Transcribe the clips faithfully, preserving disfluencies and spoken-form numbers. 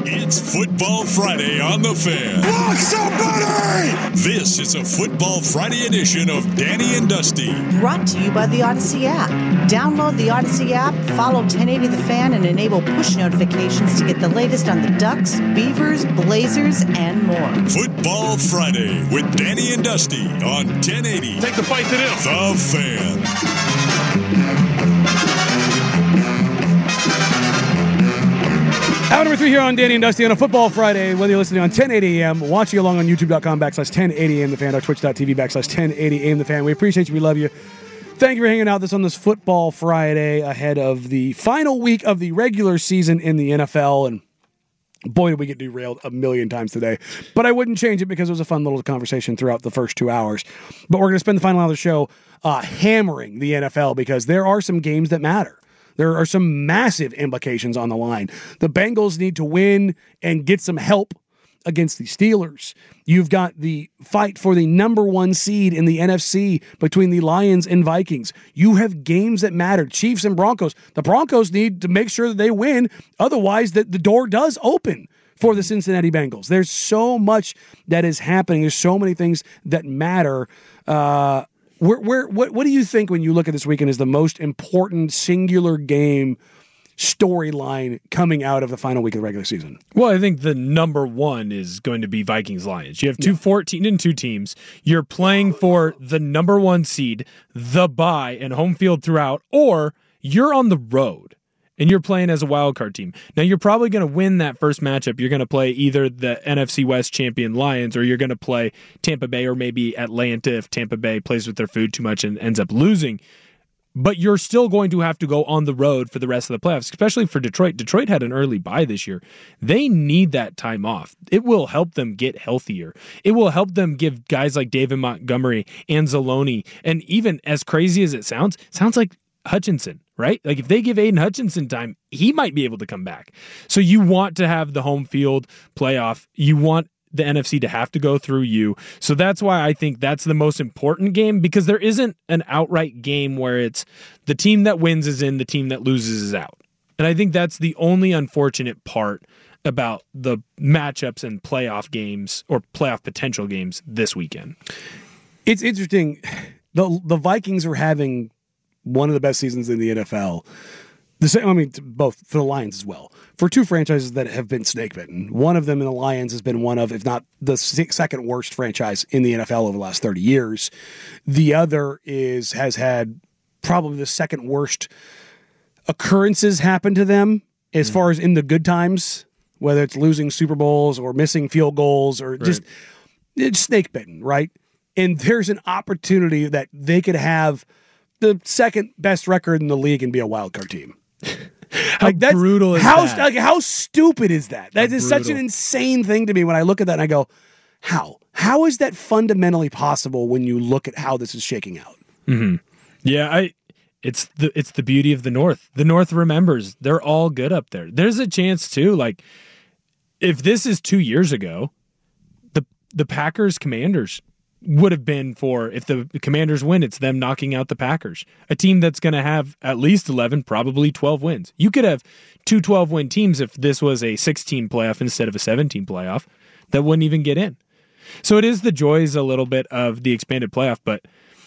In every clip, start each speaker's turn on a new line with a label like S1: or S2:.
S1: It's Football Friday on The Fan.
S2: Block somebody!
S1: This is a Football Friday edition of Danny and Dusty.
S3: Brought to you by the Odyssey app. Download the Odyssey app, follow ten eighty The Fan, and enable push notifications to get the latest on the Ducks, Beavers, Blazers, and more.
S1: Football Friday with Danny and Dusty on ten eighty.
S2: Take the fight to them.
S1: The Fan.
S4: Hour number three here on Danny and Dusty on a Football Friday, whether you're listening on ten eighty A M, watching along on youtube.com backslash 1080 AM The Fan, or twitch.tv backslash 1080 AM The Fan. We appreciate you. We love you. Thank you for hanging out with us on this Football Friday ahead of the final week of the regular season in the N F L. And boy, did we get derailed a million times today. But I wouldn't change it because it was a fun little conversation throughout the first two hours. But we're going to spend the final hour of the show uh, hammering the N F L because there are some games that matter. There are some massive implications on the line. The Bengals need to win and get some help against the Steelers. You've got the fight for the number one seed in the N F C between the Lions and Vikings. You have games that matter. Chiefs and Broncos. The Broncos need to make sure that they win. Otherwise, the, the door does open for the Cincinnati Bengals. There's so much that is happening. There's so many things that matter. Uh, Where, where, what, what do you think when you look at this weekend is the most important singular game storyline coming out of the final week of the regular season?
S5: Well, I think the number one is going to be Vikings-Lions. You have two fourteen and two teams. You're playing for the number one seed, the bye, and home field throughout, or you're on the road and you're playing as a wild card team. Now, you're probably going to win that first matchup. You're going to play either the N F C West champion Lions, or you're going to play Tampa Bay, or maybe Atlanta if Tampa Bay plays with their food too much and ends up losing. But you're still going to have to go on the road for the rest of the playoffs, especially for Detroit. Detroit had an early bye this year. They need that time off. It will help them get healthier. It will help them give guys like David Montgomery, Anzalone, and even as crazy as it sounds, sounds like Hutchinson, right? Like if they give Aiden Hutchinson time, he might be able to come back. So you want to have the home field playoff. You want the N F C to have to go through you. So that's why I think that's the most important game, because there isn't an outright game where it's the team that wins is in, the team that loses is out. And I think that's the only unfortunate part about the matchups and playoff games, or playoff potential games this weekend.
S4: It's interesting. The, the Vikings are having one of the best seasons in the N F L. The same, I mean, both for the Lions as well. For two franchises that have been snake bitten, one of them in the Lions has been one of, if not the second worst franchise in the N F L over the last thirty years. The other is has had probably the second worst occurrences happen to them as mm-hmm. far as in the good times, whether it's losing Super Bowls or missing field goals or right. just it's snake bitten, right? And there's an opportunity that they could have the second best record in the league and be a wild card team.
S5: How
S4: like that's,
S5: brutal is
S4: how,
S5: that?
S4: Like, how stupid is that? That
S5: how
S4: is
S5: brutal.
S4: Such an insane thing to me when I look at that and I go, how? How is that fundamentally possible when you look at how this is shaking out?
S5: Mm-hmm. Yeah, I. It's the it's the beauty of the North. The North remembers. They're all good up there. There's a chance too. Like if this is two years ago, the the Packers Commanders would have been for, if the Commanders win, it's them knocking out the Packers, a team that's going to have at least eleven, probably twelve wins. You could have two twelve-win teams if this was a sixteen playoff instead of a seventeen playoff that wouldn't even get in. So it is the joys a little bit of the expanded playoff, but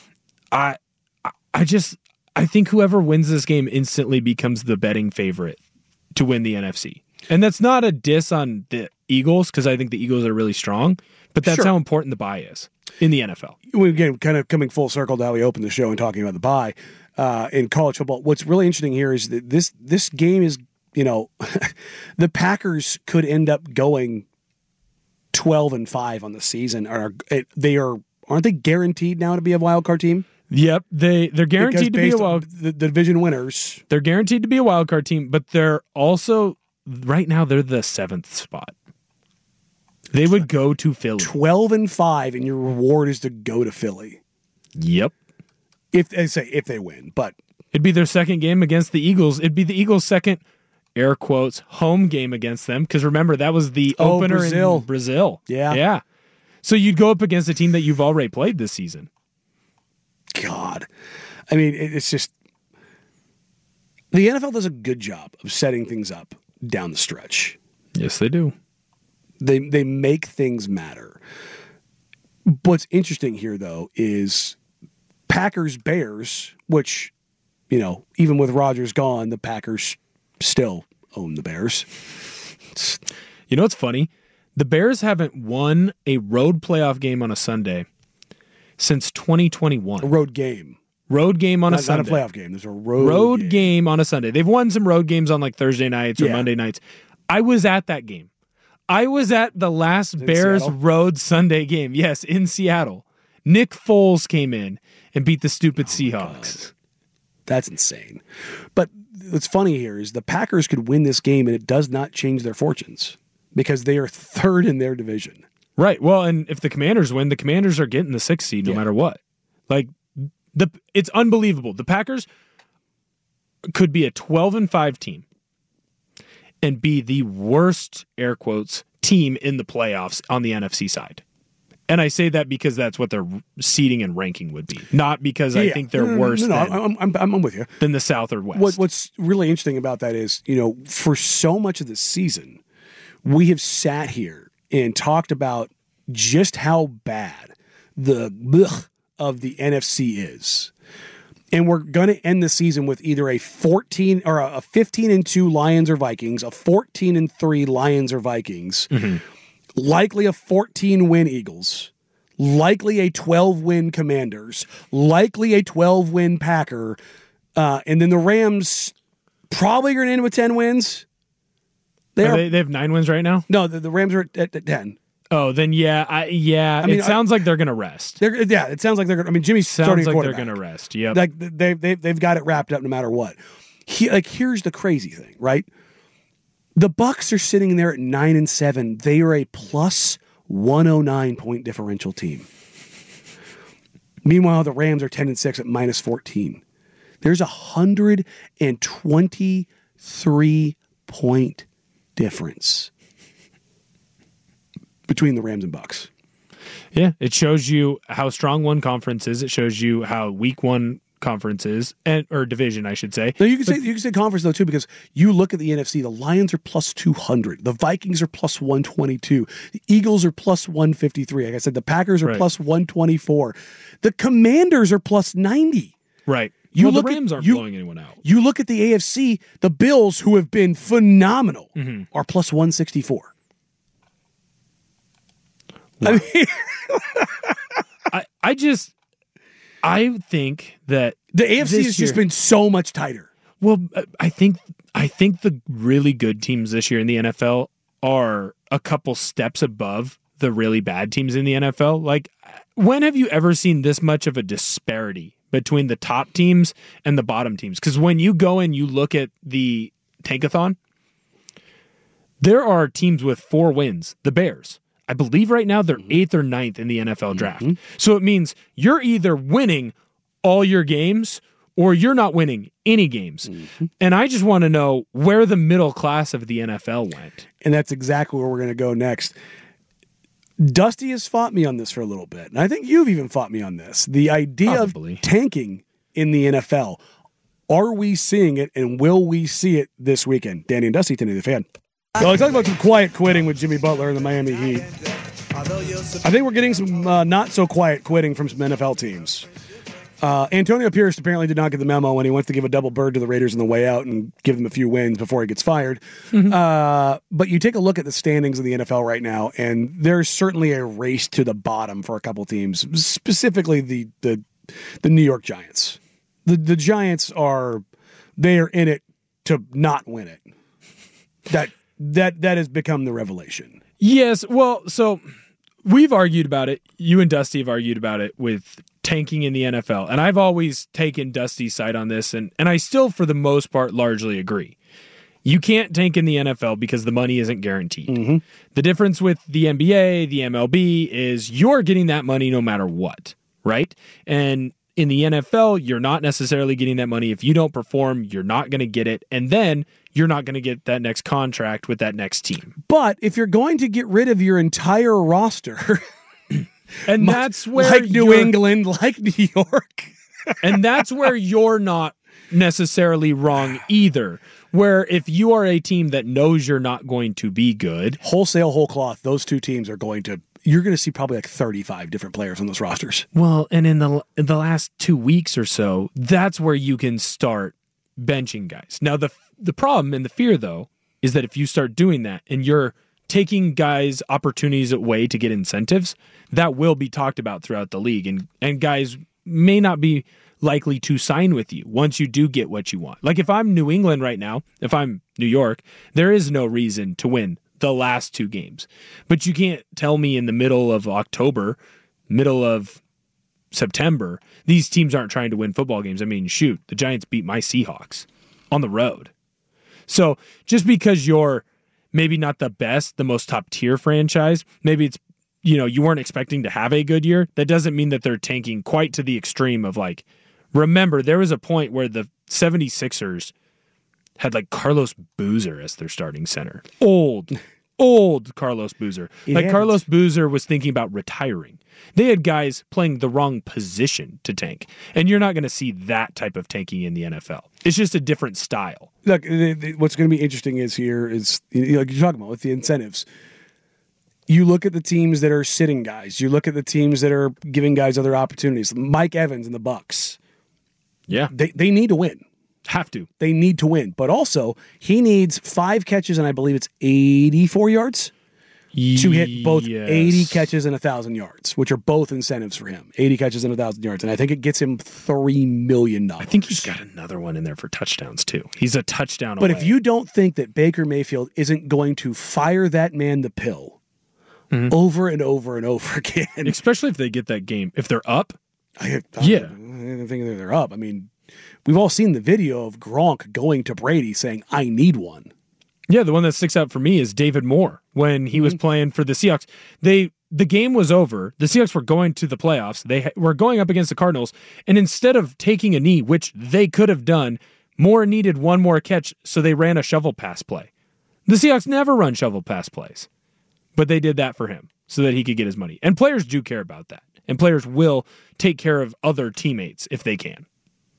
S5: I, I just, I think whoever wins this game instantly becomes the betting favorite to win the N F C. And that's not a diss on the Eagles, because I think the Eagles are really strong, but that's sure. how important the bye is in the N F L.
S4: We Again, kind of coming full circle to how we opened the show and talking about the bye uh, in college football. What's really interesting here is that this this game is, you know, the Packers could end up going twelve and five on the season. Are they are aren't they guaranteed now to be a wild card team?
S5: Yep, they they're guaranteed to be a wild
S4: the, the division winners.
S5: They're guaranteed to be a wild card team, but they're also right now they're the seventh spot. They would go to Philly.
S4: twelve and five, and your reward is to go to Philly.
S5: Yep.
S4: If they say if they win, but
S5: it'd be their second game against the Eagles. It'd be the Eagles' second, air quotes, home game against them. Because remember, that was the
S4: oh,
S5: opener
S4: Brazil.
S5: in Brazil.
S4: Yeah.
S5: Yeah. So you'd go up against a team that you've already played this season.
S4: God. I mean, it's just the N F L does a good job of setting things up down the stretch.
S5: Yes, they do.
S4: They they make things matter. What's interesting here, though, is Packers Bears, which, you know, even with Rodgers gone, the Packers still own the Bears. It's,
S5: you know what's funny? The Bears haven't won a road playoff game on a Sunday since twenty twenty-one.
S4: A road game.
S5: Road game on
S4: not,
S5: a Sunday.
S4: Not a playoff game. There's a road,
S5: road
S4: game.
S5: game on a Sunday. They've won some road games on like Thursday nights or
S4: yeah.
S5: Monday nights. I was at that game. I was at the last
S4: in
S5: Bears
S4: Seattle?
S5: road Sunday game. Yes, in Seattle. Nick Foles came in and beat the stupid
S4: oh
S5: Seahawks.
S4: That's insane. But what's funny here is the Packers could win this game and it does not change their fortunes because they are third in their division.
S5: Right. Well, and if the Commanders win, the Commanders are getting the sixth seed no
S4: yeah.
S5: matter what. Like the it's unbelievable. The Packers could be a twelve and five team and be the worst, air quotes, team in the playoffs on the N F C side. And I say that because that's what their seeding and ranking would be, not because I
S4: yeah.
S5: think they're
S4: no, no,
S5: worse
S4: no, no,
S5: than,
S4: I'm, I'm, I'm with you.
S5: than the South or West.
S4: What, what's really interesting about that is, you know, for so much of the season, we have sat here and talked about just how bad the blech of the N F C is. And we're going to end the season with either a fourteen or a fifteen and two Lions or Vikings, a fourteen and three Lions or Vikings, mm-hmm. likely a fourteen win Eagles, likely a twelve win Commanders, likely a twelve win Packer, uh, and then the Rams probably going to end with ten wins. They,
S5: are
S4: are,
S5: they, they have nine wins right now?
S4: No, the, the Rams are at, at, at ten.
S5: Oh, then yeah, I, yeah.
S4: I mean,
S5: it sounds I, like they're going to rest.
S4: They're, yeah, it sounds like they're going to. I mean, Jimmy's
S5: sounds
S4: starting
S5: like
S4: quarterback.
S5: They're going to rest. Yep.
S4: Like they they they've got it wrapped up no matter what. He, like here's the crazy thing, right? The Bucs are sitting there at nine and seven. They are a plus one oh nine point differential team. Meanwhile, the Rams are ten and six at minus fourteen. There's a hundred and twenty three point difference between the Rams and Bucs.
S5: Yeah, it shows you how strong one conference is. It shows you how weak one conference is, and or division, I should say.
S4: No, you can
S5: but,
S4: say you can say conference though too, because you look at the N F C. The Lions are plus two hundred. The Vikings are plus one twenty two. The Eagles are plus one fifty three. Like I said, the Packers are
S5: right.
S4: plus one twenty four. The Commanders are plus ninety.
S5: Right.
S4: You
S5: well,
S4: look
S5: the Rams
S4: at,
S5: aren't
S4: you,
S5: blowing anyone out.
S4: You look at the A F C. The Bills, who have been phenomenal, mm-hmm. are plus one sixty four.
S5: Wow. I mean, I, I just, I think that
S4: the A F C has
S5: year,
S4: just been so much tighter.
S5: Well, I think, I think the really good teams this year in the N F L are a couple steps above the really bad teams in the N F L. Like, when have you ever seen this much of a disparity between the top teams and the bottom teams? Because when you go and you look at the Tankathon, there are teams with four wins. The Bears. I believe right now they're eighth or ninth in the N F L draft. Mm-hmm. So it means you're either winning all your games or you're not winning any games. Mm-hmm. And I just want to know where the middle class of the N F L went.
S4: And that's exactly where we're going to go next. Dusty has fought me on this for a little bit. And I think you've even fought me on this. The idea
S5: Probably.
S4: of tanking in the N F L. Are we seeing it and will we see it this weekend? Danny and Dusty, Danny the Fan. Well, let's talk about some quiet quitting with Jimmy Butler and the Miami Heat. I think we're getting some uh, not-so-quiet quitting from some N F L teams. Uh, Antonio Pierce apparently did not get the memo when he wants to give a double bird to the Raiders on the way out and give them a few wins before he gets fired. Mm-hmm. Uh, but you take a look at the standings of the N F L right now, and there's certainly a race to the bottom for a couple teams, specifically the the, the New York Giants. The, the Giants are they are in it to not win it. That That that has become the revelation.
S5: Yes, well, so we've argued about it. You and Dusty have argued about it with tanking in the N F L, and I've always taken Dusty's side on this, and, and I still, for the most part, largely agree. You can't tank in the N F L because the money isn't guaranteed. Mm-hmm. The difference with the N B A, the M L B, is you're getting that money no matter what, right? And in the N F L, you're not necessarily getting that money. If you don't perform, you're not going to get it. And then you're not going to get that next contract with that next team.
S4: But if you're going to get rid of your entire roster,
S5: and
S4: much,
S5: that's where
S4: like New England, like New York,
S5: and that's where you're not necessarily wrong either. Where if you are a team that knows you're not going to be good,
S4: wholesale, whole cloth, those two teams are going to, you're going to see probably like thirty-five different players on those rosters.
S5: Well, and in the in the last two weeks or so, that's where you can start benching guys. Now, the the problem and the fear, though, is that if you start doing that and you're taking guys' opportunities away to get incentives, that will be talked about throughout the league. And, and guys may not be likely to sign with you once you do get what you want. Like if I'm New England right now, if I'm New York, there is no reason to win the last two games. But you can't tell me in the middle of October, middle of September, these teams aren't trying to win football games. I mean, shoot, the Giants beat my Seahawks on the road. So just because you're maybe not the best, the most top tier franchise, maybe it's, you know, you weren't expecting to have a good year, that doesn't mean that they're tanking quite to the extreme of like, remember, there was a point where the seventy-sixers had like Carlos Boozer as their starting center. Old, old Carlos Boozer.
S4: It
S5: like
S4: happens.
S5: Carlos Boozer was thinking about retiring. They had guys playing the wrong position to tank. And you're not going to see that type of tanking in the N F L. It's just a different style.
S4: Look, the, the, what's going to be interesting is here is, you know, like you're talking about with the incentives. You look at the teams that are sitting guys. You look at the teams that are giving guys other opportunities. Mike Evans and the Bucks.
S5: Yeah.
S4: They they need to win.
S5: Have to.
S4: They need to win. But also, he needs five catches and I believe it's eighty-four yards to hit both
S5: Yes.
S4: eighty catches and one thousand yards, which are both incentives for him. eighty catches and one thousand yards. And I think it gets him three million dollars.
S5: I think he's got another one in there for touchdowns, too. He's a touchdown
S4: But
S5: away.
S4: if you don't think that Baker Mayfield isn't going to fire that man the pill
S5: Mhm.
S4: over and over and over again,
S5: especially if they get that game, if they're up,
S4: I, I,
S5: Yeah.
S4: I don't think they're up. I mean, we've all seen the video of Gronk going to Brady saying, I need one.
S5: yeah, the one that sticks out for me is David Moore when he
S4: Mm-hmm.
S5: was playing for the Seahawks. They the game was over. The Seahawks were going to the playoffs. They ha- were going up against the Cardinals, and instead of taking a knee, which they could have done, Moore needed one more catch, so they ran a shovel pass play. The Seahawks never run shovel pass plays, but they did that for him so that he could get his money. And players do care about that, and players will take care of other teammates if they can.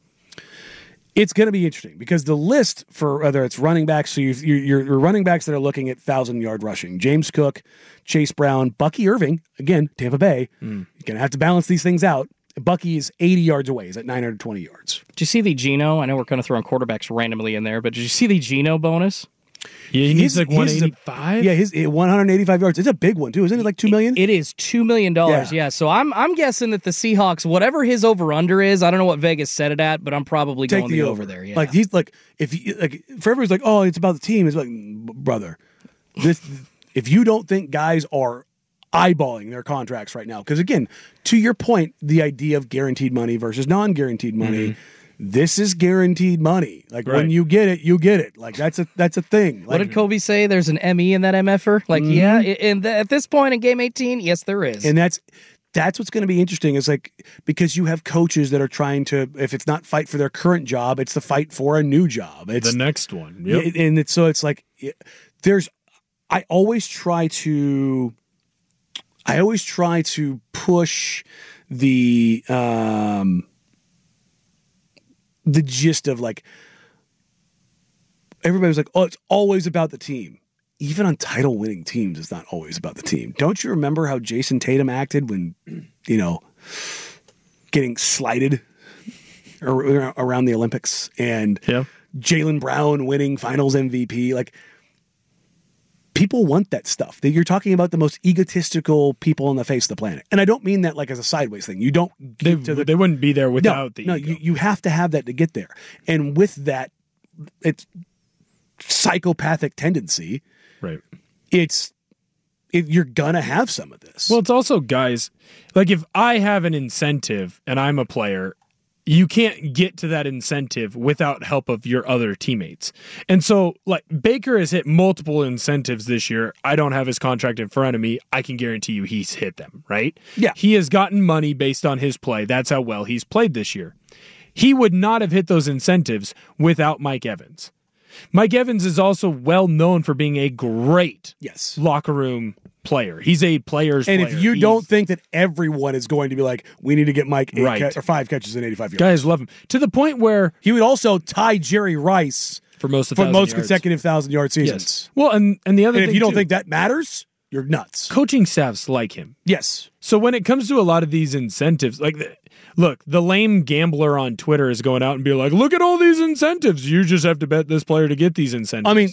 S4: It's going to be interesting because the list for whether it's running backs, so you've, you're, you're running backs that are looking at thousand-yard rushing. James Cook, Chase Brown, Bucky Irving, again, Tampa Bay.
S5: Mm.
S4: You're going to have to balance these things out. Bucky is eighty yards away. He's at nine hundred twenty yards.
S6: Did you see the Geno? I know we're kind of throwing quarterbacks randomly in there, but did you see the Geno bonus?
S5: Yeah, he needs
S4: His-
S5: like
S4: his
S5: one
S4: is a-
S5: eighty-five.
S4: Yeah, his one hundred eighty-five yards. It's a big one, too. Isn't it like two million dollars?
S6: It is two million dollars,
S4: Yeah.
S6: yeah. So I'm I'm guessing that the Seahawks, whatever his over-under is, I don't know what Vegas set it at, but I'm probably
S4: Take
S6: going
S4: the
S6: the
S4: over.
S6: over there, yeah.
S4: Like, he's like, if you, like, for everyone's like, oh, it's about the team. It's like, brother, this, if you don't think guys are eyeballing their contracts right now, because again, to your point, the idea of guaranteed money versus non-guaranteed money, this is guaranteed money. Like when
S5: Right.
S4: you get it, you get it. Like that's a that's a thing.
S6: What
S4: Like,
S6: did Kobe say? There's an M E in that M F R? Like, yeah, i- and th- at this point in game eighteen, yes, there is.
S4: and that's that's what's going to be interesting is like because you have coaches that are trying to, if it's not fight for their current job, it's the fight for a new job. It's
S5: The next one. Yep.
S4: Yeah, and it's, so it's like there's I always try to I always try to push the um the gist of like everybody was like, oh, it's always about the team. Even on title winning teams, it's not always about the team. Don't you remember how Jason Tatum acted when, you know, getting slighted ar- around the Olympics and
S5: Yeah.
S4: Jaylen Brown winning finals M V P? Like, people want that stuff. You're talking about the most egotistical people on the face of the planet. And I don't mean that like as a sideways thing. You don't
S5: They,
S4: get to the
S5: they wouldn't be there without the
S4: no,
S5: ego.
S4: you, you have to have that to get there. And with that, it's psychopathic tendency.
S5: Right.
S4: It's it, you're gonna have some of this.
S5: Well, it's also guys, like if I have an incentive and I'm a player, you can't get to that incentive without help of your other teammates. And so like Baker has hit multiple incentives this year. I don't have his contract in front of me. I can guarantee you he's hit them, right?
S4: Yeah.
S5: He has gotten money based on his play. That's how well he's played this year. He would not have hit those incentives without Mike Evans. Mike Evans is also well known for being a great
S4: yes.
S5: locker room player. He's a player's
S4: And
S5: player.
S4: if you
S5: He's-
S4: don't think that everyone is going to be like, we need to get Mike eight
S5: Right.
S4: ca- or five catches and eighty-five yards.
S5: guys love him to the point where
S4: He would also tie Jerry Rice
S5: for most of
S4: for
S5: thousand
S4: most
S5: yards.
S4: consecutive thousand yard seasons.
S5: Yes. Well, and and the other
S4: And
S5: thing
S4: if you don't
S5: too,
S4: think that matters, you're nuts.
S5: coaching staffs like him.
S4: Yes.
S5: So when it comes to a lot of these incentives, like, the, look, the lame gambler on Twitter is going out and be like, look at all these incentives. You just have to bet this player to get these incentives.
S4: I mean,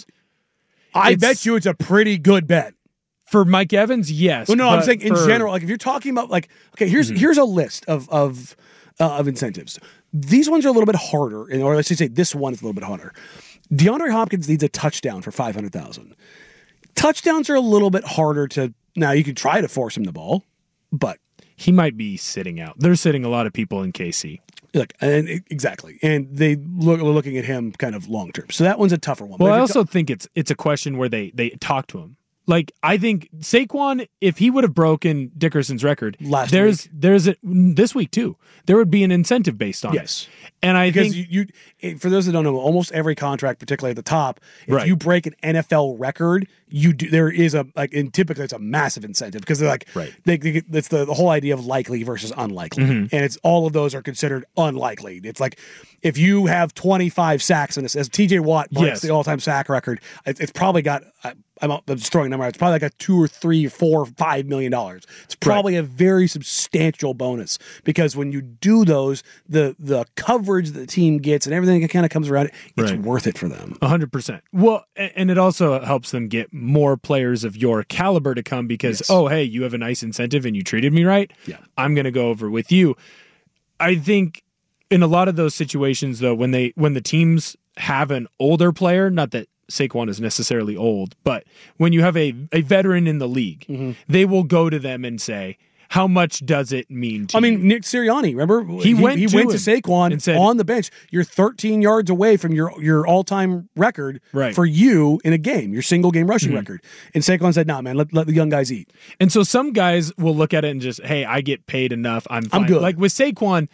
S4: I
S5: It's-
S4: bet you it's a pretty good bet.
S5: for Mike Evans, yes.
S4: Well, no, I'm
S5: but
S4: saying in
S5: for-
S4: general, like if you're talking about like, okay, here's
S5: Mm-hmm.
S4: here's a list of of uh, of incentives. These ones are a little bit harder, and or let's just say this one is a little bit harder. DeAndre Hopkins needs a touchdown for five hundred thousand. Touchdowns are a little bit harder to. Now you can try to force him the ball, but
S5: he might be sitting out. They're sitting a lot of people in K C.
S4: look, and exactly, and they look are looking at him kind of long term. So that one's a tougher one.
S5: Well,
S4: But
S5: I
S4: if
S5: also
S4: you're
S5: think it's it's a question where they they talk to him. Like, I think Saquon, if he would have broken Dickerson's record
S4: Last
S5: there's
S4: week.
S5: there's a, this week too, there would be an incentive based on
S4: Yes.
S5: it. And I
S4: because
S5: think
S4: you, you, for those that don't know, almost every contract, particularly at the top, if
S5: Right.
S4: you break an N F L record, you do. There is a like, and typically it's a massive incentive because they're like,
S5: Right.
S4: They, they, it's the, the whole idea of likely versus unlikely,
S5: Mm-hmm.
S4: and it's all of those are considered unlikely. It's like if you have twenty-five sacks in this, as T J Watt breaks
S5: Yes.
S4: the all-time sack record, it, it's probably got. I, I'm, I'm just throwing a number out. It's probably like a two or three, four, five million dollars. It's probably a very substantial bonus because when you do those, the the coverage that the team gets and everything that kind of comes around it, it's
S5: Right.
S4: worth it for them.
S5: one hundred percent. Well, a- and it also helps them get more players of your caliber to come because,
S4: Yes.
S5: oh, hey, you have a nice incentive and you treated me right.
S4: Yeah.
S5: I'm going to go over with you. I think in a lot of those situations, though, when they when the teams have an older player, not that Saquon is necessarily old, but when you have a, a veteran in the league,
S4: Mm-hmm.
S5: they will go to them and say, how much does it mean to
S4: I
S5: you?
S4: mean, Nick Sirianni, remember
S5: He went
S4: he
S5: to
S4: went to
S5: him
S4: Saquon
S5: and said-
S4: on the bench. You're thirteen yards away from your your all time record
S5: Right.
S4: for you in a game, your single game rushing record. And Saquon said, "Nah, man, let let the young guys eat."
S5: And so some guys will look at it and just, hey, I get paid enough. I'm fine.
S4: I'm good.
S5: Like with Saquon,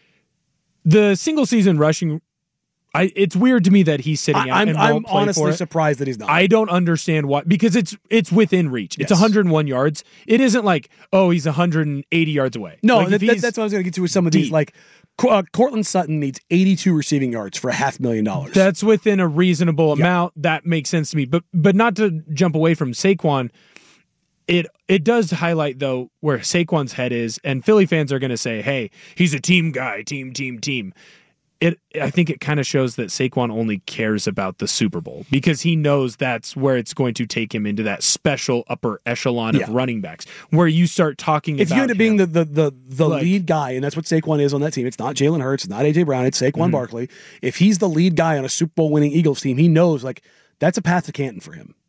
S5: the single season rushing, I it's weird to me that he's sitting out
S4: I, I'm
S5: and
S4: I'm
S5: won't play
S4: honestly
S5: for it.
S4: surprised that he's not.
S5: I don't understand why, because it's it's within reach. It's
S4: Yes.
S5: one hundred one yards. It isn't like, oh, he's one hundred eighty yards away.
S4: no,
S5: Like,
S4: that,
S5: if
S4: that-
S5: he's-
S4: that's what I was going to get to with some of these.
S5: deep.
S4: Like Cor- uh, Cortland Sutton needs eighty-two receiving yards for a half million dollars.
S5: That's within a reasonable amount. That makes sense to me. But but not to jump away from Saquon. It it does highlight though where Saquon's head is, and Philly fans are going to say, "Hey, he's a team guy, team, team, team." It I think it kind of shows that Saquon only cares about the Super Bowl because he knows that's where it's going to take him into that special upper echelon
S4: Yeah.
S5: of running backs, where you start talking.
S4: if
S5: about
S4: you end up being
S5: him.
S4: the the the, the
S5: Like-
S4: lead guy, and that's what Saquon is on that team. It's not Jalen Hurts, it's not A J Brown, it's Saquon
S5: Mm-hmm.
S4: Barkley. If he's the lead guy on a Super Bowl winning Eagles team, he knows like that's a path to Canton for him.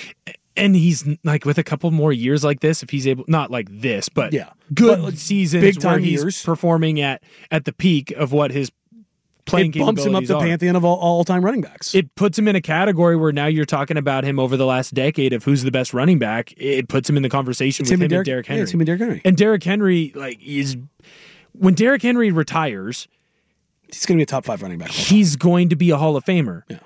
S5: And he's like with a couple more years like this, if he's able, not like this, but
S4: Yeah.
S5: good
S4: But, like,
S5: seasons
S4: big time
S5: where he's
S4: years.
S5: performing at at the peak of what his playing
S4: It bumps him up
S5: capabilities
S4: the
S5: are.
S4: pantheon of all, all time running backs.
S5: It puts him in a category where now you're talking about him over the last decade of who's the best running back. It puts him in the conversation
S4: It's
S5: with him,
S4: him and
S5: and
S4: Derrick-
S5: Derrick
S4: yeah,
S5: Henry.
S4: it's him and Derrick Henry.
S5: And Derrick Henry, like, is when Derrick Henry retires,
S4: He's going to be a top five running back.
S5: he's going to be a Hall of Famer.
S4: Yeah.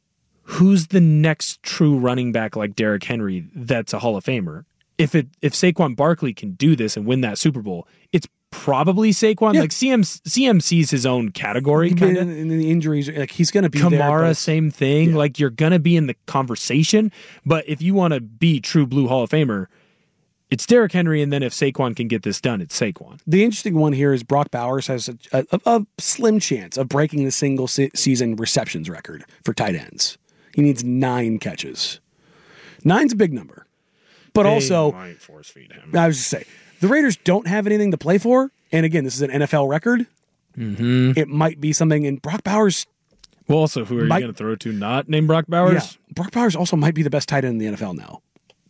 S5: Who's the next true running back like Derrick Henry that's a Hall of Famer? If it if Saquon Barkley can do this and win that Super Bowl, it's probably Saquon.
S4: Yeah.
S5: Like C M C M C's his own category,
S4: He's
S5: kind
S4: been
S5: of.
S4: in, in the injuries, like he's going to be there. but
S5: Kamara,
S4: it's-
S5: same thing.
S4: Yeah.
S5: Like you're gonna be in the conversation, but if you want to be true blue Hall of Famer, it's Derrick Henry, and then if Saquon can get this done, it's Saquon.
S4: The interesting one here is Brock Bowers has a, a, a slim chance of breaking the single se- season receptions record for tight ends. He needs nine catches. Nine's a big number. But also,
S5: might force feed him.
S4: I was just say the Raiders don't have anything to play for. And again, this is an N F L record. Mm-hmm. It might be something. And Brock Bowers,
S5: Well, also, who are you
S4: Mike-
S5: going to throw to? Not named Brock Bowers.
S4: yeah, Brock Bowers also might be the best tight end in the N F L now.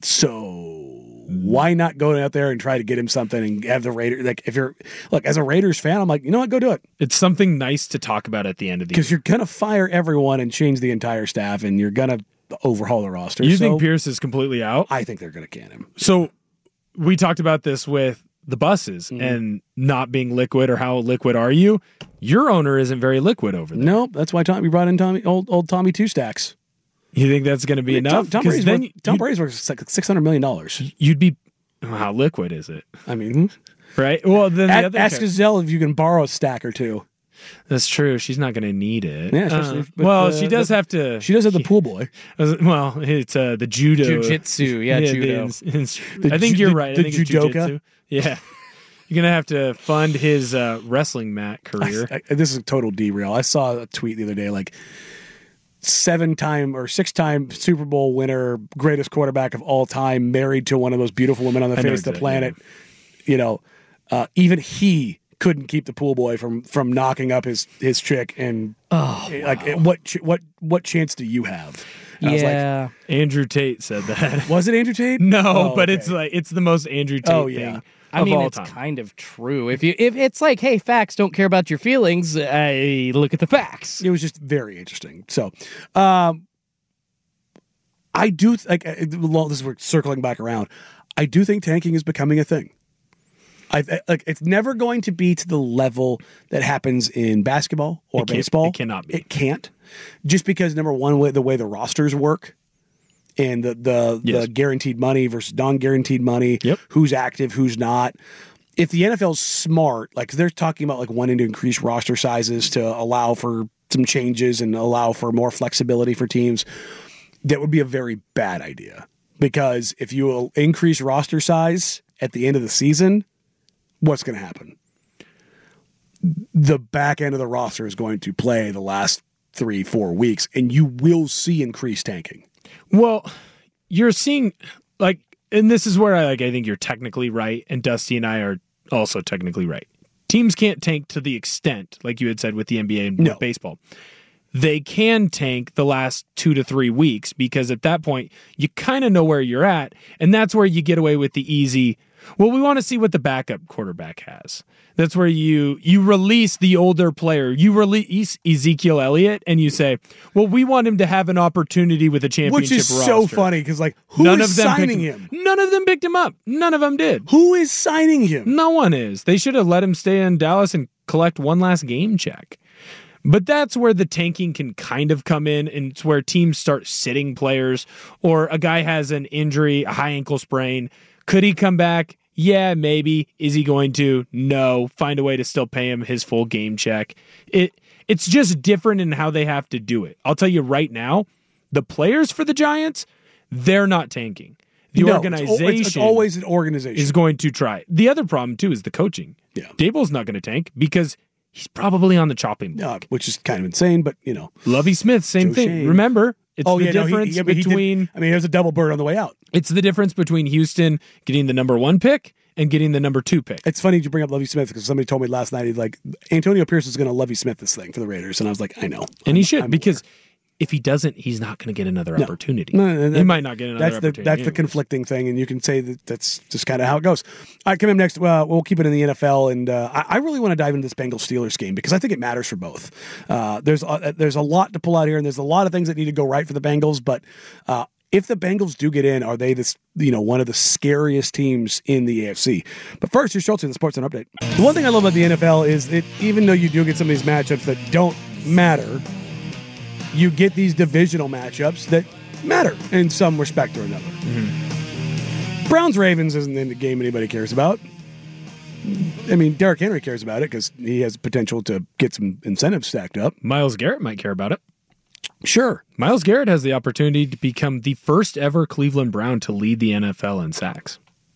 S4: So why not go out there and try to get him something and have the Raiders? Like, if you're look as a Raiders fan, I'm like, you know what, go do it.
S5: It's something nice to talk about at the end of the year.
S4: Because you're going to fire everyone and change the entire staff, and you're going to overhaul the roster.
S5: You
S4: So
S5: think Pierce is completely out?
S4: I think they're going to can him.
S5: So we talked about this with the buses
S4: Mm-hmm.
S5: and not being liquid, or how liquid are you? Your owner isn't very liquid over there.
S4: Nope, that's why Tommy brought in Tommy, old old Tommy Two Stacks.
S5: You think that's going to be enough?
S4: Tom, Tom
S5: 'Cause
S4: Brady's
S5: then
S4: worth, Tom
S5: you'd-
S4: Brady's worth like six hundred million dollars.
S5: you'd be how liquid is it?
S4: I mean,
S5: Right. Well, then the
S4: a-
S5: other
S4: ask
S5: ca-
S4: Gazelle if you can borrow a stack or two.
S5: That's true. She's not going to need it.
S4: Yeah, especially
S5: Uh,
S4: with
S5: well,
S4: the-
S5: she does
S4: the-
S5: have to.
S4: She does have the pool boy.
S5: Well, it's uh, the judo,
S6: Jiu-jitsu, yeah,
S5: the
S6: judo.
S5: ins- ins-
S4: The
S5: I think
S4: ju-
S5: you're
S4: the-
S5: right. I
S4: the
S5: think it's
S4: judoka?
S5: jujitsu. Yeah, you're gonna have to fund his uh, wrestling mat career.
S4: I, I, this is a total derail. I saw a tweet the other day, like seven time or six time Super Bowl winner, greatest quarterback of all time, married to one of those beautiful women on the
S5: I know
S4: face of the
S5: exactly,
S4: planet. You know, uh, even he couldn't keep the pool boy from from knocking up his his chick. And
S6: Oh,
S4: like, what ch- what what chance do you have? And I was like,
S6: yeah.
S5: Andrew Tate said that.
S4: was it Andrew Tate?
S5: No,
S4: Oh,
S5: but
S4: okay.
S5: it's like it's the most Andrew Tate
S4: Oh, yeah.
S5: thing
S6: I
S5: of
S6: mean,
S5: all
S6: it's
S5: time.
S6: kind of true. If you if it's like, hey, facts don't care about your feelings, I look at the facts.
S4: It was just very interesting. So, um, I do th- like uh, well, this is we're circling back around. I do think tanking is becoming a thing. I I- like it's never going to be to the level that happens in basketball or
S5: It can't-
S4: baseball.
S5: it cannot be.
S4: It can't, just because number one, way, the way the rosters work. And the the,
S5: Yes.
S4: the guaranteed money versus non-guaranteed money,
S5: Yep.
S4: who's active, who's not. If the N F L's smart, like they're talking about like wanting to increase roster sizes to allow for some changes and allow for more flexibility for teams, that would be a very bad idea. Because if you will increase roster size at the end of the season, what's going to happen? The back end of the roster is going to play the last three, four weeks, and you will see increased tanking.
S5: Well, you're seeing like, and this is where I like. I think you're technically right, and Dusty and I are also technically right. Teams can't tank to the extent, like you had said, with the N B A and
S4: No.
S5: with baseball. They can tank the last two to three weeks because at that point you kind of know where you're at, and that's where you get away with the easy. Well, we want to see what the backup quarterback has. That's where you you release the older player. You release Ezekiel Elliott, and you say, "Well, we want him to have an opportunity with a championship."
S4: Which is
S5: roster.
S4: so funny because, like, who
S5: None
S4: is
S5: of them
S4: signing
S5: picked
S4: him?
S5: None of them picked him up. None of them did.
S4: Who is signing him?
S5: No one is. They should have let him stay in Dallas and collect one last game check. But that's where the tanking can kind of come in, and it's where teams start sitting players, or a guy has an injury, a high ankle sprain. Could he come back? Yeah, maybe. Is he going to? No. Find a way to still pay him his full game check. It it's just different in how they have to do it. I'll tell you right now, the players for the Giants, they're not tanking. The
S4: No, it's al-
S5: organization
S4: it's, it's always an organization.
S5: is going to try. The other problem too is the coaching.
S4: Yeah.
S5: Dable's not going to tank because he's probably on the chopping block.
S4: uh, which is kind of insane, but you know.
S5: Lovie Smith, same
S4: Joe
S5: thing.
S4: Shane.
S5: Remember, it's
S4: oh
S5: the
S4: yeah, no, he-
S5: difference
S4: yeah, but he did-
S5: between
S4: I mean, there's a double bird on the way out.
S5: it's the difference between Houston getting the number one pick and getting the number two pick.
S4: It's funny you bring up Lovie Smith because somebody told me last night, he's like, Antonio Pierce is going to Lovie Smith this thing for the Raiders, and I was like, I know,
S5: And he
S4: I'm-
S5: should
S4: I'm
S5: because if he doesn't, he's not going to get another opportunity.
S4: No, no, no,
S5: he might not get another
S4: That's the
S5: opportunity.
S4: that's the
S5: anyways.
S4: conflicting thing, and you can say that that's just kind of how it goes. All right, coming up next, uh, we'll keep it in the N F L, and uh, I, I really want to dive into this Bengals Steelers game because I think it matters for both. Uh, there's a, there's a lot to pull out here, and there's a lot of things that need to go right for the Bengals. But uh, if the Bengals do get in, are they this you know one of the scariest teams in the A F C? But first, here's Schultz in the Sports Center Update. The one thing I love about the N F L is that even though you do get some of these matchups that don't matter, you get these divisional matchups that matter in some respect or another. Mm-hmm. Browns Ravens isn't in the game anybody cares about. I mean, Derrick Henry cares about it because he has potential to get some incentives stacked up.
S5: Myles Garrett might care about it.
S4: Sure.
S5: Myles Garrett has the opportunity to become the first ever Cleveland Brown to lead the N F L in sacks.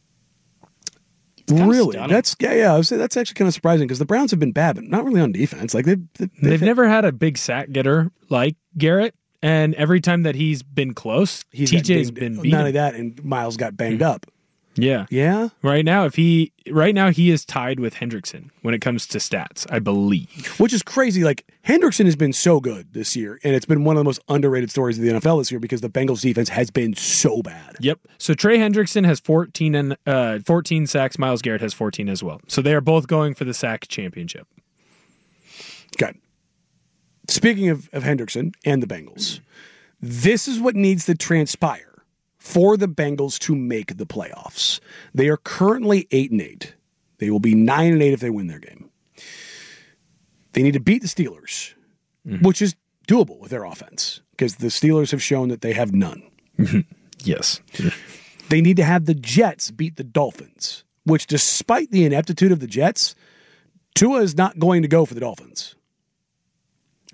S6: kinda
S4: Really?
S6: stunning.
S4: That's yeah, yeah. I would say that's actually kind of surprising because the Browns have been bad, but not really on defense. Like they've they've,
S5: They've never had a big sack getter like Garrett, and every time that he's been close,
S4: he's
S5: T
S4: got
S5: J's
S4: dinged-
S5: been
S4: Not
S5: beaten.
S4: only that, and Miles got banged up.
S5: Yeah.
S4: Yeah.
S5: Right now, if he right now he is tied with Hendrickson when it comes to stats, I believe.
S4: Which is crazy. Like Hendrickson has been so good this year, and it's been one of the most underrated stories of the N F L this year because the Bengals defense has been so bad.
S5: Yep. So Trey Hendrickson has fourteen and uh, fourteen sacks. Myles Garrett has fourteen as well. So they are both going for the sack championship.
S4: Okay. Speaking of, of Hendrickson and the Bengals, this is what needs to transpire for the Bengals to make the playoffs. They are currently eight and eight. They will be nine and eight if they win their game. They need to beat the Steelers, mm-hmm. which is doable with their offense because the Steelers have shown that they have none.
S5: Yes.
S4: They need to have the Jets beat the Dolphins, which despite the ineptitude of the Jets, Tua is not going to go for the Dolphins.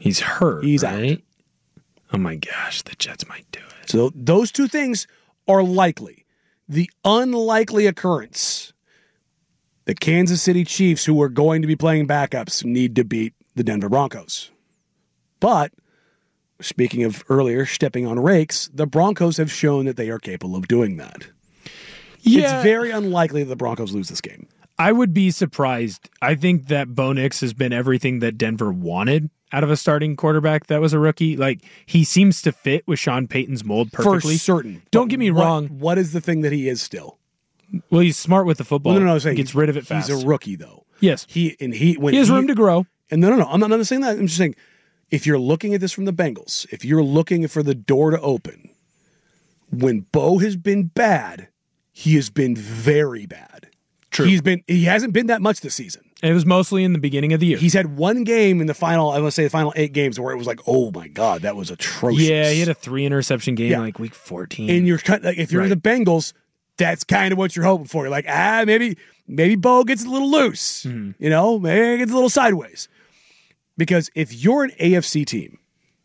S5: He's hurt.
S4: He's
S5: right?
S4: out.
S5: Oh my gosh, the Jets might do it.
S4: So those two things are likely. The unlikely occurrence, the Kansas City Chiefs, who are going to be playing backups, need to beat the Denver Broncos. But speaking of earlier stepping on rakes, the Broncos have shown that they are capable of doing that.
S5: Yeah.
S4: It's very unlikely that the Broncos lose this game.
S5: I would be surprised. I think that Bo Nix has been everything that Denver wanted out of a starting quarterback that was a rookie. Like, he seems to fit with Sean Payton's mold perfectly.
S4: For certain.
S5: Don't
S4: But
S5: get me
S4: what-
S5: wrong.
S4: What is the thing that he is still?
S5: Well, he's smart with the football.
S4: Well, no, no, no, I'm saying
S5: gets rid of it fast.
S4: He's a rookie, though.
S5: Yes.
S4: He and he when
S5: He has
S4: he-
S5: room to grow.
S4: And no, no, no. I'm not, I'm not saying that. I'm just saying, if you're looking at this from the Bengals, if you're looking for the door to open, when Bo has been bad, he has been very bad.
S5: True.
S4: He's been he hasn't been that much this season.
S5: It was mostly in the beginning of the year.
S4: He's had one game in the final, I want to say the final eight games where it was like, oh my God, that was atrocious.
S5: yeah, he had a three interception game
S4: Yeah.
S5: like week fourteen.
S4: And you're cut like if you're
S5: Right.
S4: the Bengals, that's kind of what you're hoping for. You're like, ah, maybe maybe Bo gets a little loose.
S5: Mm-hmm.
S4: You know, maybe it gets a little sideways. Because if you're an A F C team,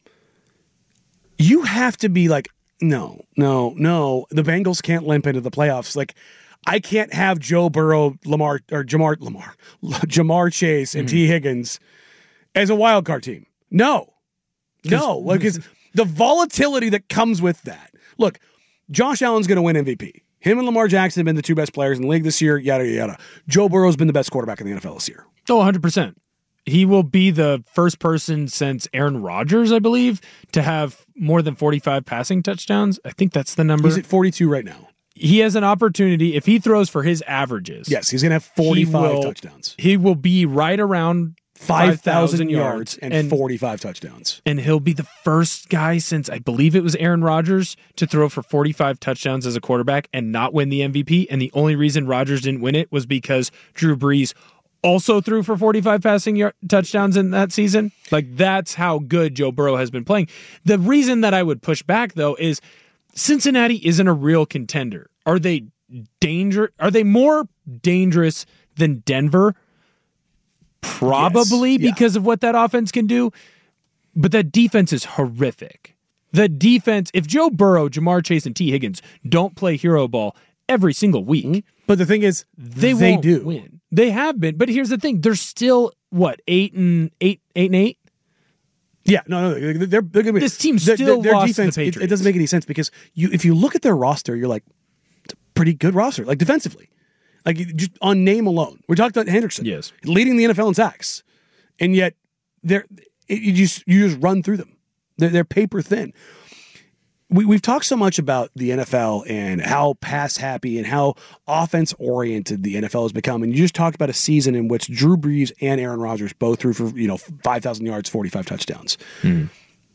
S4: you have to be like, no, no, no. The Bengals can't limp into the playoffs. Like, I can't have Joe Burrow, Lamar, or Jamar, Lamar, Jamar Chase, and
S5: Mm-hmm.
S4: T. Higgins as a wild card team. No, no, because the volatility that comes with that. Look, Josh Allen's going to win M V P. Him and Lamar Jackson have been the two best players in the league this year, yada, yada. Joe Burrow's been the best quarterback in the N F L this year.
S5: Oh, one hundred percent. He will be the first person since Aaron Rodgers, I believe, to have more than forty-five passing touchdowns. I think that's the number.
S4: He's at forty-two right now.
S5: He has an opportunity, if he throws for his averages.
S4: Yes, he's going to have forty-five
S5: he will,
S4: touchdowns.
S5: He will be right around
S4: five thousand
S5: yards
S4: yards and,
S5: and
S4: forty-five touchdowns.
S5: And he'll be the first guy since, I believe it was Aaron Rodgers, to throw for forty-five touchdowns as a quarterback and not win the M V P. And the only reason Rodgers didn't win it was because Drew Brees also threw for forty-five passing yard, touchdowns in that season. Like, that's how good Joe Burrow has been playing. The reason that I would push back, though, is Cincinnati isn't a real contender. Are they danger? Are they more dangerous than Denver? Probably,
S4: Yes. Yeah.
S5: because of what that offense can do. But that defense is horrific. The defense, if Joe Burrow, Jamar Chase, and T. Higgins don't play hero ball every single week,
S4: But the thing is,
S5: they,
S4: they
S5: won't
S4: do.
S5: win. They have been. But here's the thing. They're still, what, eight and eight, eight and eight?
S4: Yeah, no, no, they're, they're going to be.
S5: This team
S4: their-
S5: still
S4: their, their
S5: lost to the
S4: defense. it, it
S5: Patriots.
S4: doesn't make any sense because you, if you look at their roster, you're like, it's a pretty good roster, like defensively, like you- just on name alone. We're talking about Henderson,
S5: Yes.
S4: leading the N F L in sacks, and yet they're it, you just you just run through them. They're, they're paper thin. We, we've talked so much about the N F L and how pass happy and how offense oriented the N F L has become. And you just talked about a season in which Drew Brees and Aaron Rodgers both threw for, you know, five thousand yards, forty-five touchdowns.
S5: Hmm.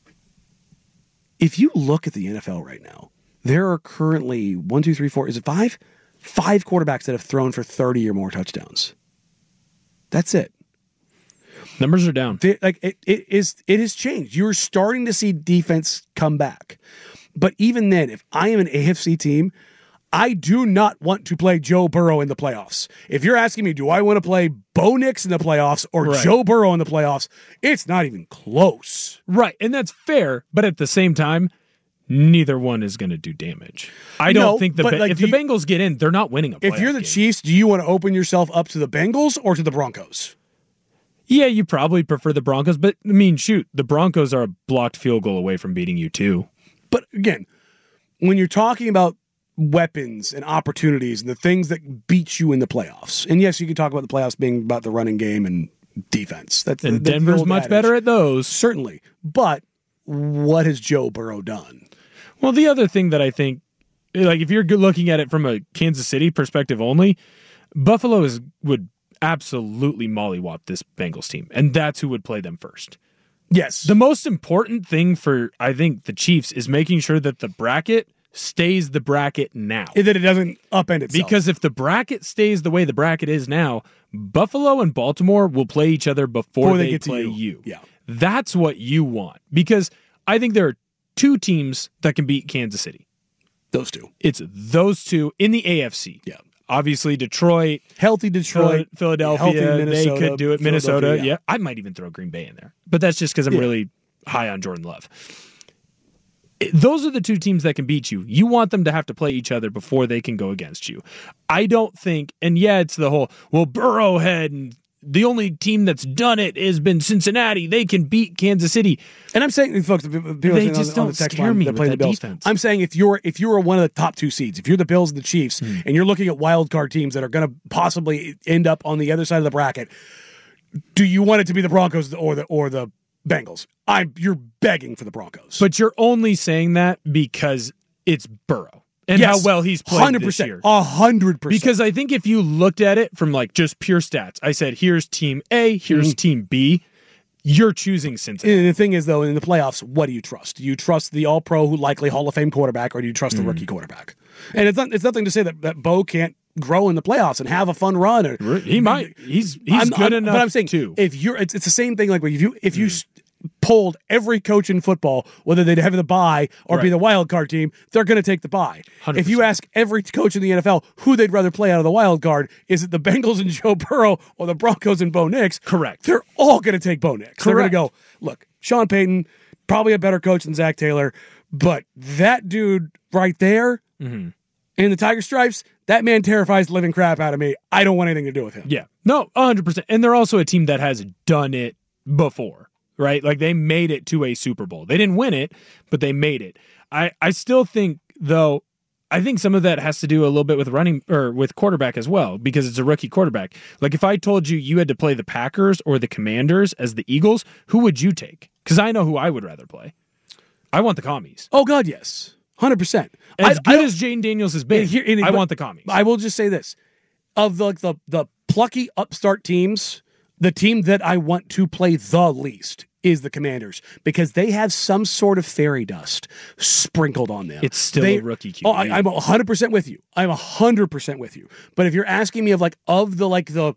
S4: If you look at the N F L right now, there are currently one, two, three, four, is it five? Five quarterbacks that have thrown for thirty or more touchdowns. That's it.
S5: Numbers are down.
S4: They, like it, it is it has changed. You're starting to see defense come back. But even then, if I am an A F C team, I do not want to play Joe Burrow in the playoffs. If you're asking me, do I want to play Bo Nix in the playoffs or
S5: Right.
S4: Joe Burrow in the playoffs? It's not even close.
S5: Right. And that's fair. But at the same time, neither one is going to do damage. I don't
S4: No,
S5: think the
S4: but,
S5: Ba-
S4: like,
S5: if
S4: do
S5: the
S4: you-
S5: Bengals get in, they're not winning a playoff
S4: If you're the
S5: game.
S4: Chiefs, do you want to open yourself up to the Bengals or to the Broncos?
S5: Yeah, you probably prefer the Broncos, but I mean, shoot, the Broncos are a blocked field goal away from beating you too.
S4: But again, when you're talking about weapons and opportunities and the things that beat you in the playoffs, and yes, you can talk about the playoffs being about the running game and defense. That's
S5: And
S4: that's the
S5: Denver's
S4: old
S5: much
S4: adage.
S5: better at those.
S4: Certainly. But what has Joe Burrow done?
S5: Well, the other thing that I think, like if you're good looking at it from a Kansas City perspective only, Buffalo is would absolutely mollywop this Bengals team, and that's who would play them first.
S4: Yes.
S5: The most important thing for, I think, the Chiefs is making sure that the bracket stays the bracket now.
S4: that it doesn't upend itself.
S5: Because if the bracket stays the way the bracket is now, Buffalo and Baltimore will play each other before,
S4: Before they
S5: they,
S4: get to
S5: play
S4: you.
S5: you.
S4: Yeah.
S5: That's what you want. Because I think there are two teams that can beat Kansas City.
S4: those two.
S5: It's those two in the A F C.
S4: Yeah.
S5: Obviously, Detroit,
S4: healthy Detroit,
S5: Philadelphia,
S4: healthy Minnesota,
S5: they could do it. Minnesota,
S4: yeah.
S5: yeah. I might even throw Green Bay in there, but that's just because I'm
S4: Yeah.
S5: really high on Jordan Love. Those are the two teams that can beat you. You want them to have to play each other before they can go against you. I don't think, and yeah, it's the whole, well, Burrowhead, and the only team that's done it has been Cincinnati. They can beat Kansas City.
S4: And I'm saying, folks, people
S5: they
S4: on,
S5: just
S4: on
S5: don't
S4: the text
S5: scare
S4: line
S5: me
S4: that
S5: with
S4: play
S5: that
S4: the Bills.
S5: defense.
S4: I'm saying if you're if you're one of the top two seeds, if you're the Bills and the Chiefs,
S5: Mm.
S4: and you're looking at wild card teams that are going to possibly end up on the other side of the bracket, do you want it to be the Broncos or the or the Bengals? I'm you're begging for the Broncos.
S5: But you're only saying that because it's Burrow and
S4: Yes,
S5: how well he's played
S4: one hundred
S5: this
S4: percent,
S5: year.
S4: one hundred percent.
S5: Because I think if you looked at it from like just pure stats, I said, here's team A, here's
S4: Mhm.
S5: team B, you're choosing Cincinnati.
S4: And the thing is, though, in the playoffs, what do you trust? Do you trust the All-Pro, who likely Hall of Fame quarterback, or do you trust the
S5: Mm.
S4: rookie quarterback? And it's not, it's nothing to say that, that Bo can't grow in the playoffs and have a fun run. Or,
S5: He might. He's he's
S4: I'm-
S5: good
S4: I'm-
S5: enough.
S4: But I'm saying,
S5: too.
S4: if you're, it's, it's the same thing. Like if you if you s polled every coach in football, whether they'd have the bye or be
S5: Right.
S4: the wild card team, they're going to take the bye.
S5: one hundred
S4: If you
S5: percent.
S4: ask every coach in the N F L who they'd rather play out of the wild card, is it the Bengals and Joe Burrow or the Broncos and Bo Nix?
S5: Correct.
S4: They're all going to take Bo Nix. They're going to
S5: Correct.
S4: go, look, Sean Payton, probably a better coach than Zach Taylor, but that dude right there
S5: Mhm.
S4: in the Tiger Stripes, that man terrifies the living crap out of me. I don't want anything to do with him.
S5: Yeah. No, one hundred percent. And they're also a team that has done it before, right? Like they made it to a Super Bowl. They didn't win it, but they made it. I, I still think, though, I think some of that has to do a little bit with running or with quarterback as well, because it's a rookie quarterback. Like if I told you you had to play the Packers or the Commanders as the Eagles, who would you take? Because I know who I would rather play. I want the Commies.
S4: Oh, God, yes. one hundred percent.
S5: As
S4: I,
S5: good
S4: I,
S5: as Jaden Daniels has been,
S4: and here- and-
S5: I
S4: but
S5: want the Commies.
S4: I will just say this. Of the, like the, the plucky upstart teams, the team that I want to play the least is the Commanders, because they have some sort of fairy dust sprinkled on them.
S5: It's still
S4: They-
S5: a rookie Q B.
S4: Oh, I, I'm one hundred percent with you. I'm one hundred percent with you. But if you're asking me of like, of the, like the,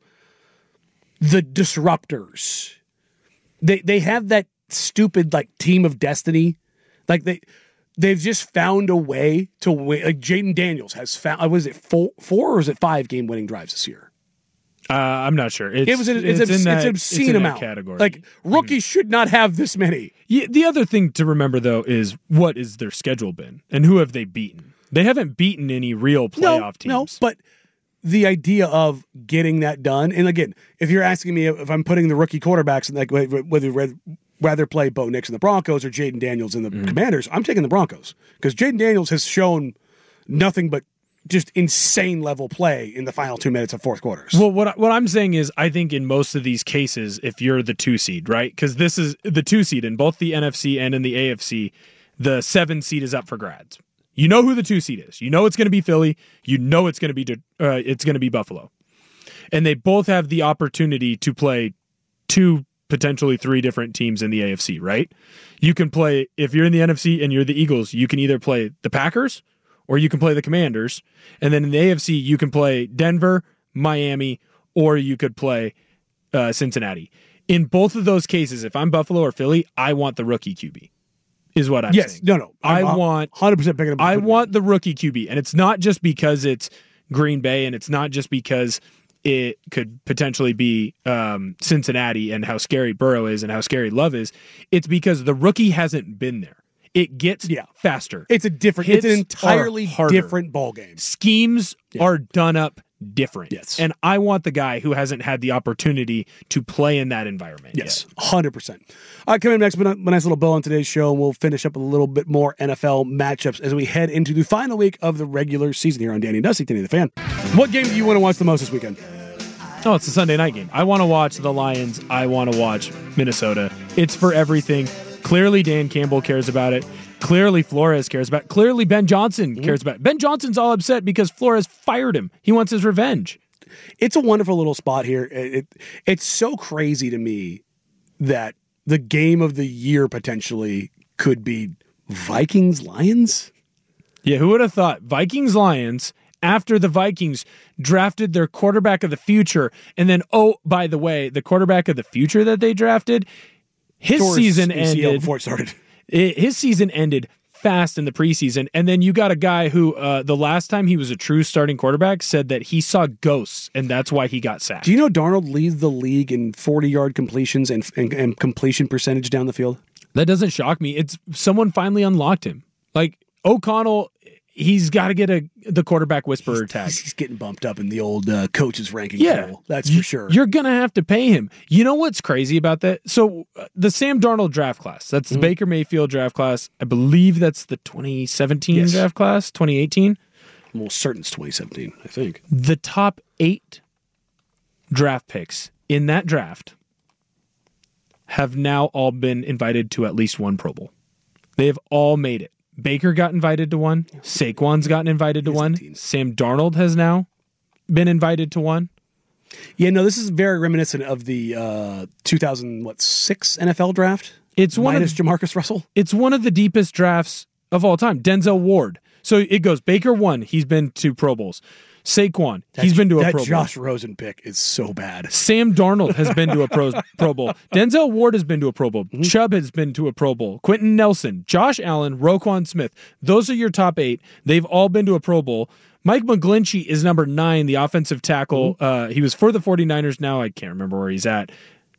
S4: the disruptors, they, they have that stupid like team of destiny. Like they, they've just found a way to win. Like Jaden Daniels has found, was it four, four or is it five game winning drives this year?
S5: Uh, I'm not sure. It's,
S4: It was an, it's,
S5: it's,
S4: obs-
S5: in that,
S4: it's
S5: it's
S4: obscene
S5: in that
S4: amount.
S5: category.
S4: Like rookies should not have this many.
S5: Yeah, the other thing to remember, though, is what is their schedule been and who have they beaten? They haven't beaten any real playoff
S4: no,
S5: teams.
S4: No, but the idea of getting that done, and again, if you're asking me if I'm putting the rookie quarterbacks, like whether you'd rather play Bo Nix in the Broncos or Jaden Daniels in the
S5: Mm-hmm.
S4: Commanders, I'm taking the Broncos, because Jaden Daniels has shown nothing but just insane level play in the final two minutes of fourth quarters.
S5: Well, what I, what I'm saying is, I think in most of these cases, if you're the two seed, right? Because this is the two seed in both the N F C and in the A F C, the seven seed is up for grabs. You know who the two seed is. You know it's going to be Philly. You know it's going to be uh, it's going to be Buffalo, and they both have the opportunity to play two, potentially three different teams in the A F C. Right? You can play, if you're in the N F C and you're the Eagles, you can either play the Packers or you can play the Commanders. And then in the A F C, you can play Denver, Miami, or you could play uh, Cincinnati. In both of those cases, if I'm Buffalo or Philly, I want the rookie Q B, is what I'm
S4: yes,
S5: saying.
S4: no, no.
S5: I
S4: I'm
S5: want
S4: one hundred percent picking up.
S5: I want the rookie Q B. And it's not just because it's Green Bay, and it's not just because it could potentially be um, Cincinnati and how scary Burrow is and how scary Love is. It's because the rookie hasn't been there. It gets
S4: Yeah.
S5: faster.
S4: It's a different,
S5: Hits
S4: it's an
S5: are
S4: entirely
S5: harder.
S4: different ball game.
S5: Schemes are done up different.
S4: Yes.
S5: And I want the guy who hasn't had the opportunity to play in that environment.
S4: Yes, one hundred percent. All right, coming up next, a nice little bow on today's show, and we'll finish up with a little bit more N F L matchups as we head into the final week of the regular season here on Danny and Dusty, Danny the Fan. What game do you want to watch the most this weekend?
S5: Oh, it's a Sunday night game. I want to watch the Lions. I want to watch Minnesota. It's for everything. Clearly, Dan Campbell cares about it. Clearly, Flores cares about it. Clearly, Ben Johnson cares about it. Ben Johnson's all upset because Flores fired him. He wants his revenge.
S4: It's a wonderful little spot here. It, it It's so crazy to me that the game of the year potentially could be Vikings-Lions.
S5: Yeah, who would have thought? Vikings-Lions, after the Vikings drafted their quarterback of the future, and then, oh, by the way, the quarterback of the future that they drafted, his
S4: Tore his
S5: season
S4: A C L
S5: ended
S4: before it started.
S5: It, his season ended fast in the preseason. And then you got a guy who, uh, the last time he was a true starting quarterback, said that he saw ghosts, and that's why he got sacked.
S4: Do you know Darnold leads the league in forty-yard completions and, and, and completion percentage down the field?
S5: That doesn't shock me. It's someone finally unlocked him. Like O'Connell, he's got to get a the quarterback whisperer
S4: he's,
S5: tag.
S4: He's getting bumped up in the old uh, coaches ranking
S5: Yeah,
S4: poll. That's for sure.
S5: You're going to have to pay him. You know what's crazy about that? So uh, the Sam Darnold draft class, that's the mm-hmm. Baker Mayfield draft class. I believe that's the twenty seventeen yes. draft class, twenty eighteen.
S4: I'm almost certain it's twenty seventeen, I think.
S5: The top eight draft picks in that draft have now all been invited to at least one Pro Bowl. They have all made it. Baker got invited to one. Saquon's gotten invited to one. Sam Darnold has now been invited to one.
S4: Yeah, no, this is very reminiscent of the uh, two thousand six N F L draft.
S5: It's one
S4: minus
S5: of
S4: Jamarcus Russell.
S5: It's one of the deepest drafts of all time. Denzel Ward. So it goes Baker one. He's been to Pro Bowls. Saquon,
S4: that,
S5: he's been to a
S4: that
S5: Pro Bowl.
S4: Josh Rosen pick is so bad.
S5: Sam Darnold has been to a Pro, Pro Bowl. Denzel Ward has been to a Pro Bowl. Mm-hmm. Chubb has been to a Pro Bowl. Quentin Nelson, Josh Allen, Roquan Smith. Those are your top eight. They've all been to a Pro Bowl. Mike McGlinchey is number nine, the offensive tackle. Mm-hmm. Uh, he was for the 49ers now. I can't remember where he's at.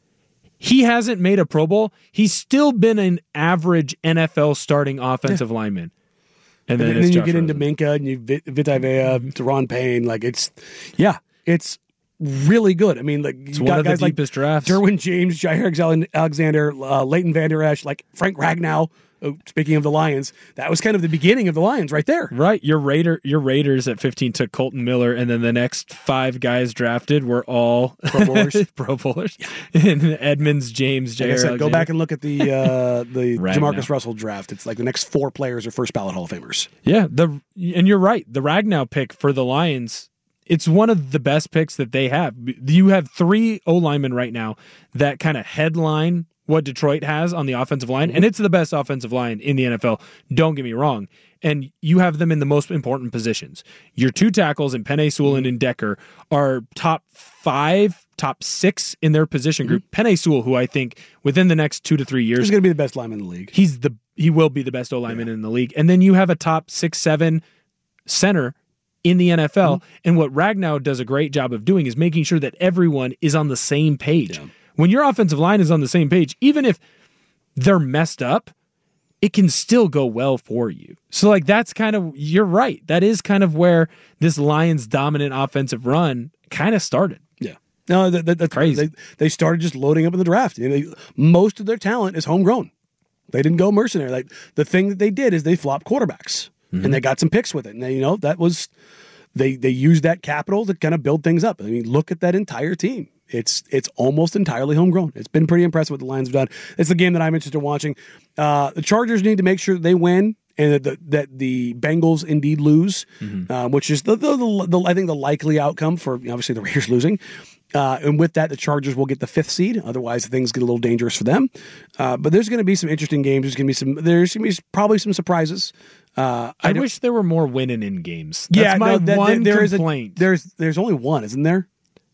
S5: He hasn't made a Pro Bowl. He's still been an average N F L starting offensive yeah. lineman. And then,
S4: and then, then you get
S5: Rosen.
S4: into Minka and you Vit- Vita Vea, Teron Payne. Like it's, yeah, it's really good. I mean, like
S5: it's
S4: you
S5: one
S4: got
S5: of
S4: guys
S5: the deepest
S4: like
S5: drafts.
S4: Derwin James, Jair Alexander, uh, Leighton Vander Esch, like Frank Ragnow. Oh, speaking of the Lions, that was kind of the beginning of the Lions right there.
S5: Right. Your Raider, your Raiders at fifteen took Colton Miller, and then the next five guys drafted were all
S4: Pro Bowlers.
S5: Pro Bowlers. Yeah. And Edmonds, James, Jair.
S4: Like I said, go back and look at the uh, the
S5: Ragnow.
S4: Jamarcus Russell draft. It's like the next four players are first ballot Hall of Famers.
S5: Yeah. The and you're right. The Ragnow pick for the Lions, it's one of the best picks that they have. You have three O linemen right now that kind of headline what Detroit has on the offensive line, and it's the best offensive line in the N F L. Don't get me wrong. And you have them in the most important positions. Your two tackles in Penei Sewell and in Decker are top five, top six in their position group. Mm-hmm. Penei Sewell, who I think within the next two to three years
S4: he's going to be the best lineman in the league.
S5: He's the he will be the best O lineman yeah. in the league. And then you have a top six, seven center in the N F L. Mm-hmm. And what Ragnow does a great job of doing is making sure that everyone is on the same page. Yeah. When your offensive line is on the same page, even if they're messed up, it can still go well for you. So, like, that's kind of, you're right. That is kind of where this Lions dominant offensive run kind of started.
S4: Yeah. No, that, that, that's
S5: crazy.
S4: They, they started just loading up in the draft. You know, they, most of their talent is homegrown. They didn't go mercenary. Like, the thing that they did is they flopped quarterbacks, mm-hmm. and they got some picks with it. And, they, you know, that was, they, they used that capital to kind of build things up. I mean, look at that entire team. It's it's almost entirely homegrown. It's been pretty impressive what the Lions have done. It's the game that I'm interested in watching. Uh, the Chargers need to make sure that they win and that the, that the Bengals indeed lose, mm-hmm. uh, which is the, the, the, the I think the likely outcome for obviously the Raiders losing. Uh, and with that, the Chargers will get the fifth seed. Otherwise, things get a little dangerous for them. Uh, but there's going to be some interesting games. There's going to be some. There's going to be probably some surprises. Uh,
S5: I, I wish there were more winning in games. That's
S4: yeah,
S5: my
S4: no, that,
S5: one
S4: there
S5: complaint.
S4: Is a, there's there's only one, isn't there?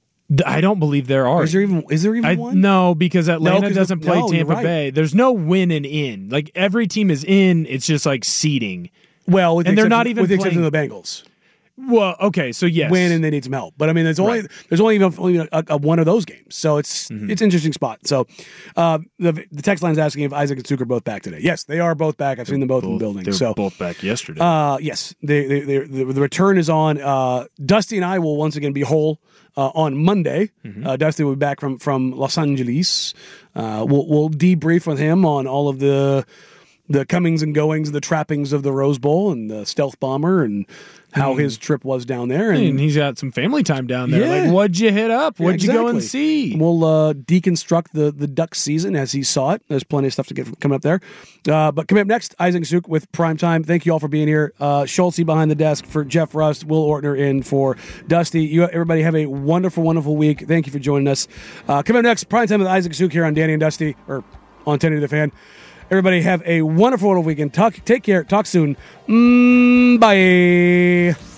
S5: I don't believe there are.
S4: Is there even is there even
S5: I,
S4: one?
S5: No, because Atlanta
S4: no,
S5: doesn't play
S4: no,
S5: Tampa
S4: right.
S5: Bay. There's no win and in. Like every team is in. It's just like seeding.
S4: Well, with
S5: and
S4: the
S5: they're not even
S4: with the
S5: playing.
S4: exception of the Bengals.
S5: Well, okay, so yes,
S4: win and they need some help. But I mean, there's only
S5: right.
S4: there's only even only a, a, one of those games, so it's mm-hmm. it's an interesting spot. So uh, the the text line's asking if Isaac and Suk are both back today. Yes, they are both back. I've
S5: they're
S4: seen them both,
S5: both
S4: in the building.
S5: They were
S4: so
S5: both back yesterday.
S4: Uh, yes, they, they, they, the, the return is on. Uh, Dusty and I will once again be whole. Uh, on Monday, mm-hmm. uh, Dusty will be back from, from Los Angeles. Uh, we'll we'll debrief with him on all of the the comings and goings, the trappings of the Rose Bowl and the stealth bomber, and how mm. his trip was down there. And,
S5: and he's got some family time down there.
S4: Yeah.
S5: Like, what'd you hit up? What'd
S4: yeah, exactly.
S5: you go and see?
S4: We'll uh, deconstruct the the Duck season as he saw it. There's plenty of stuff to get coming up there. Uh, but coming up next, Isaac and Suk with Prime Time. Thank you all for being here. Uh, Schultze behind the desk for Jeff Rust, Will Ortner in for Dusty. You everybody have a wonderful, wonderful week. Thank you for joining us. Uh, coming up next, Prime Time with Isaac and Suk here on Danny and Dusty, or on ten eighty The Fan. Everybody have a wonderful, wonderful weekend. Talk, take care. Talk soon. Mm, bye.